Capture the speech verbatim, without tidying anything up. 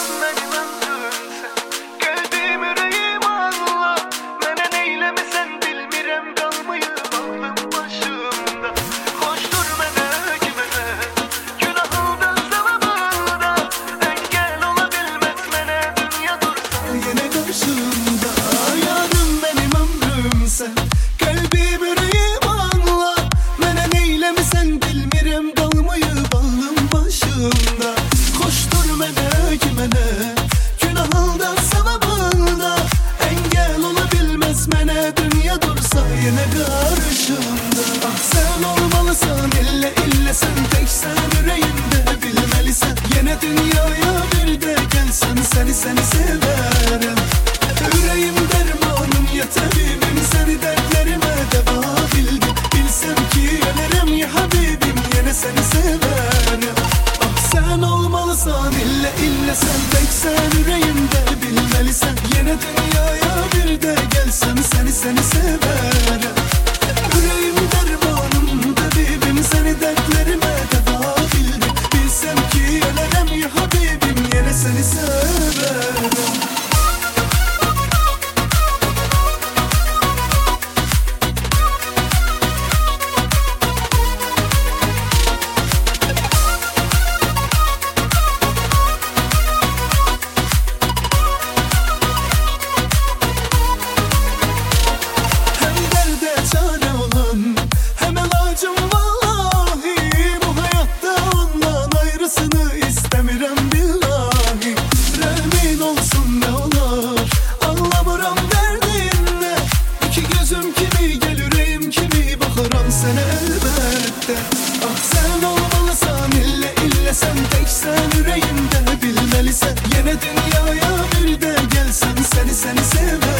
benim ömrümse. Kalbim yüreğim anla. Mene neylemesen bilmirem kalmayı bağlım başımda. Koştur mene kime günahımdan sevabında. Engel olabilmez mene dünya dursa yine karşımda. Yarım benim ömrümse. Kalbim yüreğim anla. Mene neylemesen bilmirem kalmayı bağlım başımda. Koştur mene kime günahımdan sevabında. Engel olabilmez mene dünya dursa yine karşımda. Ah sen olmalısan ille ille sen teksen yüreğimde bilmelisen. Yine dünyaya bir de gelsen seni seni severim. Yüreğim dermanım ya tabibim seni dertlerime deva bildim. Bilsem ki ölerim ya Habibim yine seni severim. Ah sen olmalısan ille ille sen teksen yüreğimde bilmelisen. Yine dünyaya bir de gelsen seni seni severim. Yüreğim dermanım tabibim seni dertlerime deva bildim. Bilsem ki ölerim ya Habibim yine seni severim. Hem derde çare olan hem ilacım vallahi. Bu hayatta ondan ayrısını istemirem billahi. Rehmin olsun ne olur anlamıram derdin ne. İki gözüm kimi gel yüreğim kimi bakaram sana elbette. Ah sen olmalısan ille ille sen teksen yüreğimde bilmelisen. Yine dünyaya bir de gelsen seni seni sever.